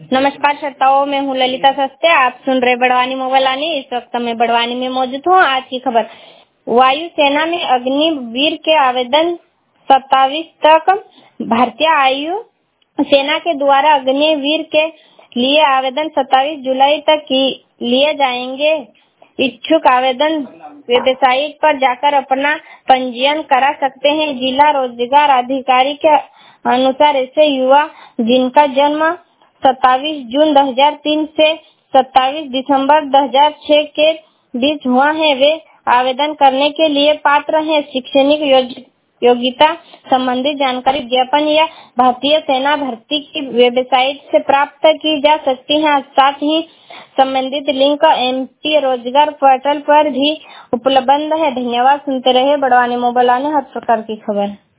नमस्कार श्रोताओं, मैं हूँ ललिता सस्ते। आप सुन रहे बड़वानी मोबाइल आनी। इस वक्त मैं बड़वानी में मौजूद हूँ। आज की खबर, वायुसेना में अग्निवीर के आवेदन 27 तक। भारतीय वायु सेना के द्वारा अग्निवीर के लिए आवेदन 27 जुलाई तक लिए जाएंगे। इच्छुक आवेदन वेबसाइट पर जाकर अपना पंजीयन करा सकते हैं। जिला रोजगार अधिकारी के अनुसार ऐसे युवा जिनका जन्म 27 जून 2003 से 27 दिसंबर 2006 के बीच हुआ है, वे आवेदन करने के लिए पात्र हैं। शैक्षणिक योग्यता संबंधी जानकारी विज्ञापन या भारतीय सेना भर्ती की वेबसाइट से प्राप्त की जा सकती है। साथ ही संबंधित लिंक एमपी रोजगार पोर्टल पर भी उपलब्ध है। धन्यवाद। सुनते रहे बड़वानी मोबाइल आने, हर प्रकार की खबर।